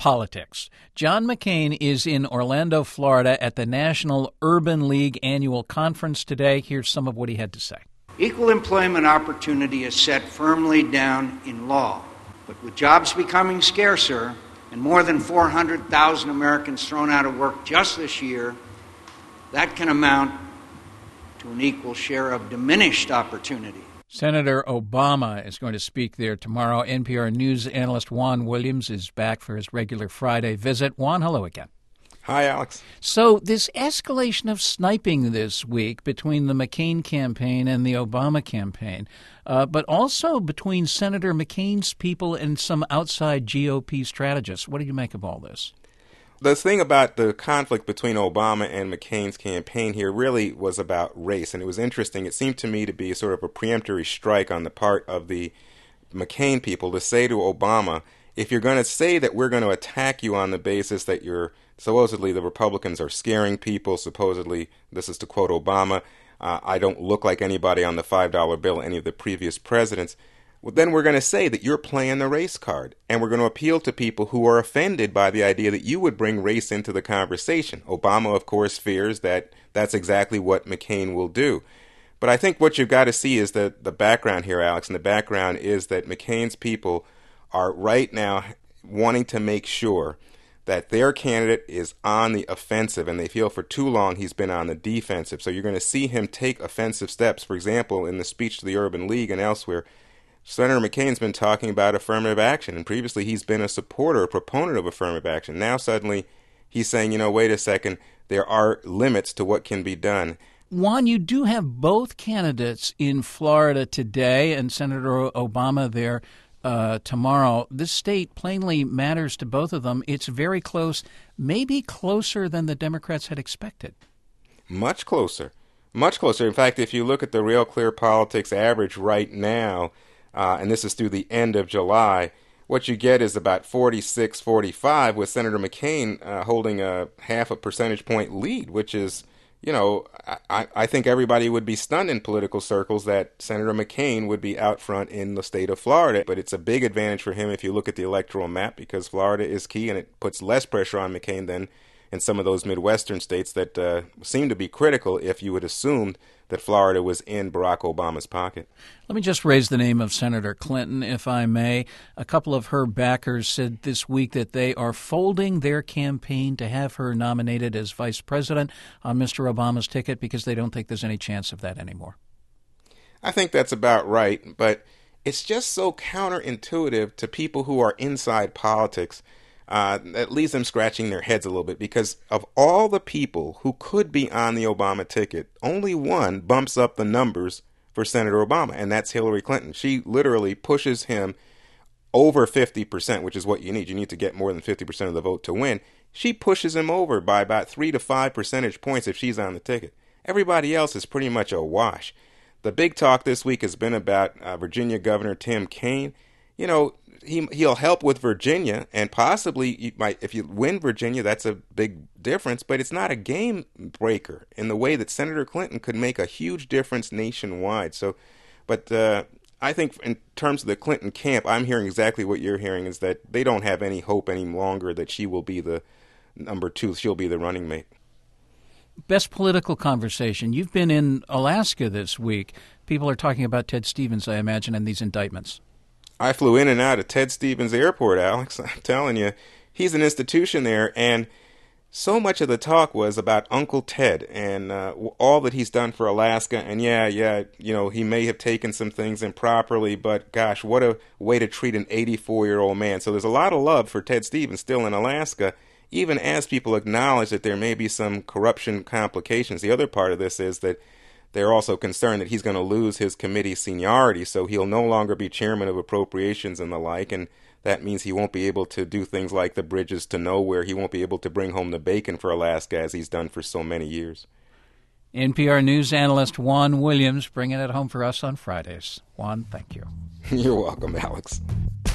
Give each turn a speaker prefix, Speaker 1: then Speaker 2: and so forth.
Speaker 1: politics. John McCain is in Orlando, Florida at the National Urban League annual conference today. Here's some of what he had to say.
Speaker 2: Equal employment opportunity is set firmly down in law, but with jobs becoming scarcer and more than 400,000 Americans thrown out of work just this year, that can amount to an equal share of diminished opportunity.
Speaker 1: Senator Obama is going to speak there tomorrow. NPR News analyst Juan Williams is back for his regular Friday visit. Juan, hello again.
Speaker 3: Hi, Alex.
Speaker 1: So this escalation of sniping this week between the McCain campaign and the Obama campaign, but also between Senator McCain's people and some outside GOP strategists. What do you make of all this?
Speaker 3: The thing about the conflict between Obama and McCain's campaign here really was about race, and it was interesting. It seemed to me to be sort of a preemptory strike on the part of the McCain people to say to Obama, if you're going to say that we're going to attack you on the basis that you're supposedly the Republicans are scaring people, supposedly, this is to quote Obama, I don't look like anybody on the $5 bill, any of the previous presidents, well, then we're going to say that you're playing the race card, and we're going to appeal to people who are offended by the idea that you would bring race into the conversation. Obama, of course, fears that that's exactly what McCain will do. But I think what you've got to see is the background here, Alex, and the background is that McCain's people are right now wanting to make sure that their candidate is on the offensive, and they feel for too long he's been on the defensive. So you're going to see him take offensive steps. For example, in the speech to the Urban League and elsewhere, Senator McCain's been talking about affirmative action, and previously he's been a supporter, a proponent of affirmative action. Now suddenly he's saying, wait a second, there are limits to what can be done.
Speaker 1: Juan, you do have both candidates in Florida today and Senator Obama there tomorrow. This state plainly matters to both of them. It's very close, maybe closer than the Democrats had expected.
Speaker 3: Much closer. Much closer. In fact, if you look at the Real Clear Politics average right now, and this is through the end of July, what you get is about 46-45 with Senator McCain holding a half a percentage point lead, which is, I think everybody would be stunned in political circles that Senator McCain would be out front in the state of Florida. But it's a big advantage for him if you look at the electoral map, because Florida is key and it puts less pressure on McCain than in some of those Midwestern states that seem to be critical if you had assumed that Florida was in Barack Obama's pocket.
Speaker 1: Let me just raise the name of Senator Clinton, if I may. A couple of her backers said this week that they are folding their campaign to have her nominated as vice president on Mr. Obama's ticket because they don't think there's any chance of that anymore.
Speaker 3: I think that's about right, but it's just so counterintuitive to people who are inside politics. That leaves them scratching their heads a little bit, because of all the people who could be on the Obama ticket, only one bumps up the numbers for Senator Obama, and that's Hillary Clinton. She literally pushes him over 50%, which is what you need. You need to get more than 50% of the vote to win. She pushes him over by about 3 to 5 percentage points if she's on the ticket. Everybody else is pretty much a wash. The big talk this week has been about Virginia Governor Tim Kaine. He'll help with Virginia, and possibly if you win Virginia, that's a big difference, but it's not a game breaker in the way that Senator Clinton could make a huge difference nationwide. But I think in terms of the Clinton camp, I'm hearing exactly what you're hearing, is that they don't have any hope any longer that she will be the number two. She'll be the running mate.
Speaker 1: Best political conversation. You've been in Alaska this week. People are talking about Ted Stevens, I imagine, and these indictments.
Speaker 3: I flew in and out of Ted Stevens Airport, Alex. I'm telling you, he's an institution there, and so much of the talk was about Uncle Ted and all that he's done for Alaska. And he may have taken some things improperly, but gosh, what a way to treat an 84-year-old man. So there's a lot of love for Ted Stevens still in Alaska, even as people acknowledge that there may be some corruption complications. The other part of this is that they're also concerned that he's going to lose his committee seniority, so he'll no longer be chairman of appropriations and the like, and that means he won't be able to do things like the Bridges to Nowhere. He won't be able to bring home the bacon for Alaska as he's done for so many years.
Speaker 1: NPR News analyst Juan Williams bringing it home for us on Fridays. Juan, thank you.
Speaker 3: You're welcome, Alex.